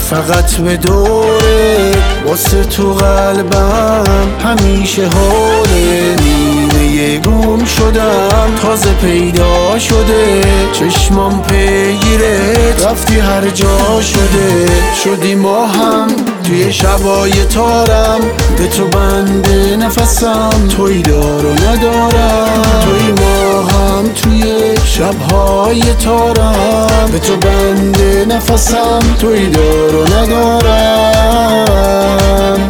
فقط به دوره، واسه تو قلبم همیشه حاله. نیمه گم شدم تازه پیدا شده، چشمام پیگیرت رفتی هر جا شده. شدی ما هم توی شبای تارم، به تو بنده نفسم، توی دار و ندارم. توی ما هم توی شبهای تارم، به تو بنده نفسم، توی دار و ندارم.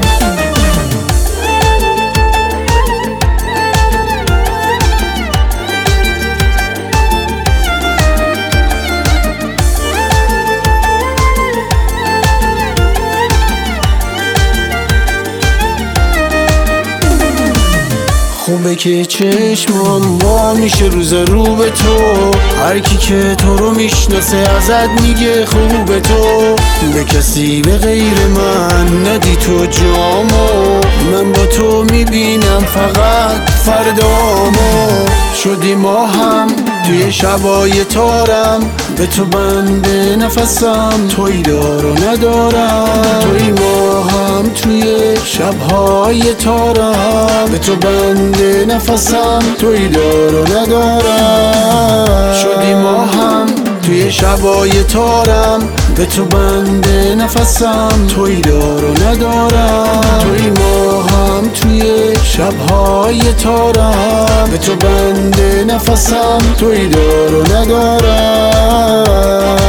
خوبه که چشمام وا میشه روز رو به تو، هر کی که تو رو میشناسه ازت میگه خوبه تو. به کسی به غیر من ندی تو جامو، من با تو میبینم فقط فردامو. شدی ما هم توی شبای تارم، به تو بنده نفسم، توی دار و ندارم. توی ما هم توی شبهای تارم، به تو بنده نفسم، توی دار و ندارم. شدی ما هم توی شبای تارم، به تو بنده نفسم، توی دار و ندارم. توی ما هم توی شبهای تارم، به تو بنده نفسم، توی دار و ندارم.